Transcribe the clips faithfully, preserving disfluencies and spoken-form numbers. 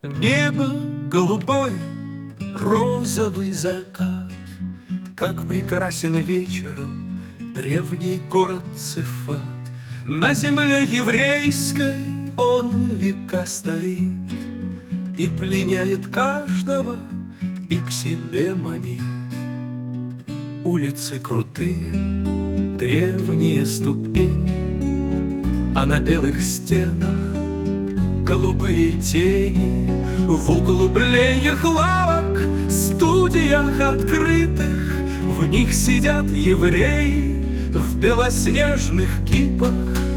Небо голубое, розовый закат, как прекрасен вечером древний город Цифат. На земле еврейской он века стоит и пленяет каждого, и к себе манит. Улицы крутые, древние ступени, а на белых стенах голубые тени. В углублениях лавок, студиях открытых, в них сидят евреи в белоснежных кипах.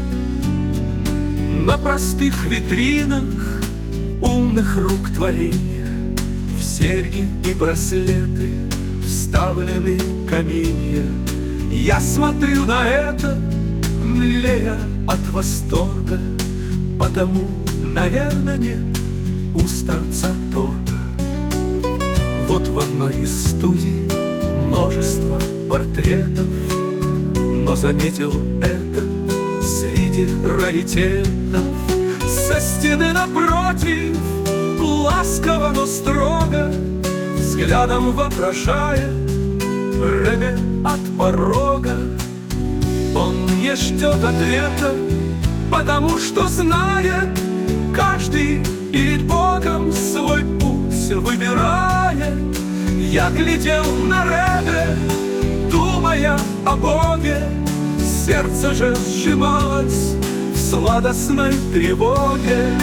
На простых витринах умных рук творения в серьги и браслеты вставлены каменья. Я смотрю на это, млея от восторга, потому, наверное, нет у старца торга. Вот в одной из студий множество портретов, но заметил это среди раритетов. Со стены напротив, ласково, но строго, взглядом вопрошая время от порога, он не ждет ответа, потому что знает, каждый перед Богом свой путь выбирает. Я глядел на Ребе, думая о Боге, сердце же сжималось в сладостной тревоге.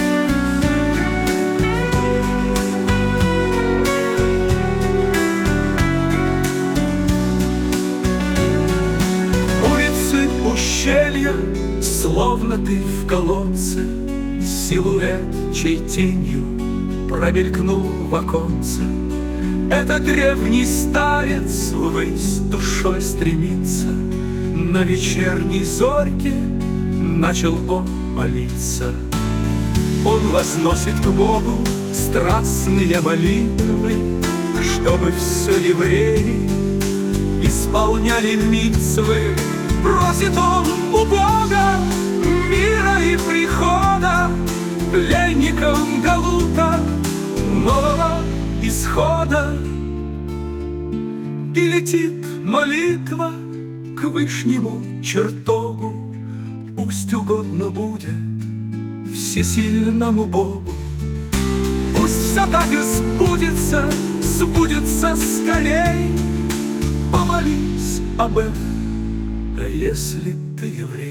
Улицы, ущелья, словно ты в колодце, силуэт, чей тенью промелькнул в оконце. Это древний старец ввысь душой стремится. На вечерней зорьке начал он молиться. Он возносит к Богу страстные молитвы, чтобы все евреи исполняли мицвы. Просит он у Бога мира и прихода, пленникам Галута нового исхода. И летит молитва к вышнему чертогу, пусть угодно будет всесильному Богу. Пусть все так и сбудется, сбудется скорей. Помолись об этом, если ты еврей.